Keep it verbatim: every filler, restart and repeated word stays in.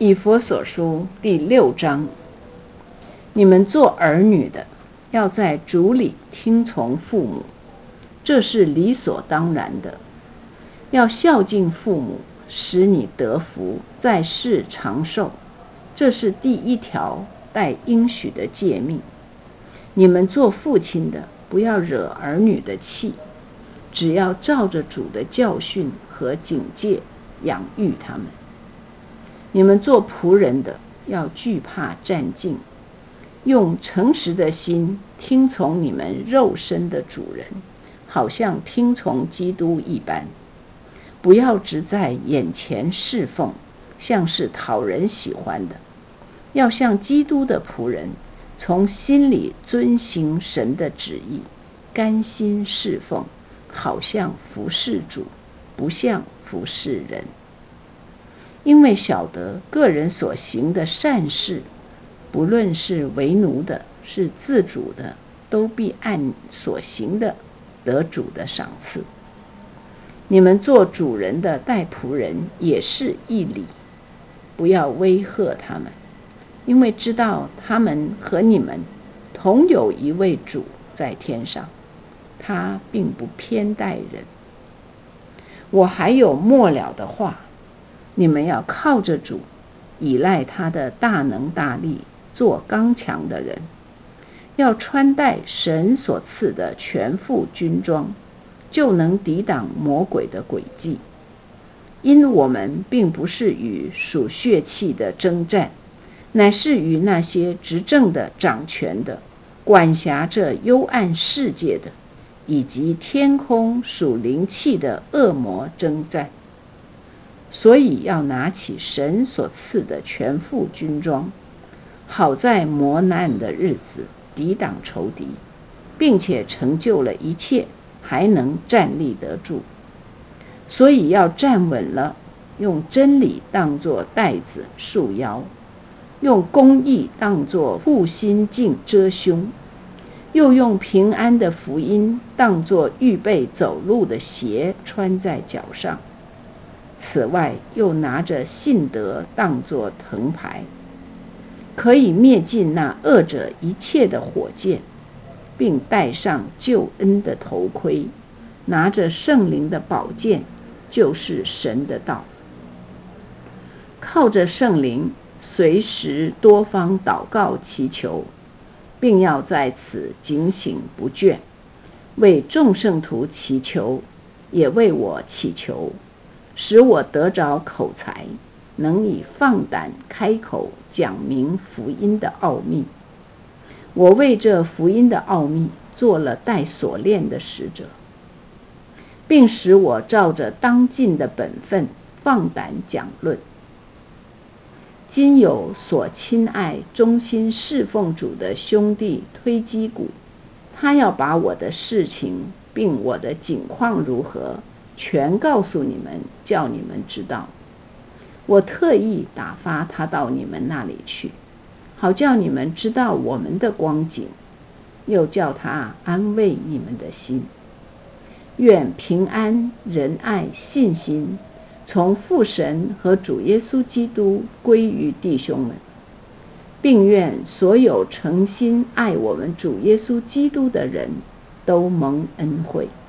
以弗所书第六章，你们做儿女的，要在主里听从父母，这是理所当然的。要孝敬父母，使你得福，在世长寿，这是第一条带应许的诫命。你们做父亲的，不要惹儿女的气，只要照着主的教训和警戒养育他们。你们做仆人的，要惧怕战兢，用诚实的心听从你们肉身的主人，好像听从基督一般。不要只在眼前侍奉，像是讨人喜欢的，要像基督的仆人，从心里遵行神的旨意，甘心侍奉，好像服侍主，不像服侍人。因为晓得个人所行的善事，不论是为奴的，是自主的，都必按所行的得主的赏赐。你们做主人的待仆人也是一理，不要威吓他们，因为知道他们和你们同有一位主在天上，他并不偏待人。我还有末了的话，你们要靠着主，依赖他的大能大力，做刚强的人，要穿戴神所赐的全副军装，就能抵挡魔鬼的诡计。因我们并不是与属血气的征战，乃是与那些执政的、掌权的、管辖着幽暗世界的，以及天空属灵气的恶魔征战。所以要拿起神所赐的全副军装，好在磨难的日子抵挡仇敌，并且成就了一切，还能站立得住。所以要站稳了，用真理当作带子束腰，用公义当作护心镜遮胸，又用平安的福音当作预备走路的鞋穿在脚上。此外，又拿着信德当作藤牌，可以灭尽那恶者一切的火箭，并戴上救恩的头盔，拿着圣灵的宝剑，就是神的道。靠着圣灵，随时多方祷告祈求，并要在此警醒不倦，为众圣徒祈求，也为我祈求，使我得着口才，能以放胆开口讲明福音的奥秘。我为这福音的奥秘做了带锁链的使者，并使我照着当尽的本分放胆讲论。今有所亲爱忠心侍奉主的兄弟推基古，他要把我的事情并我的景况如何全告诉你们，叫你们知道。我特意打发他到你们那里去，好叫你们知道我们的光景，又叫他安慰你们的心。愿平安、仁爱、信心从父神和主耶稣基督归于弟兄们，并愿所有诚心爱我们主耶稣基督的人都蒙恩惠。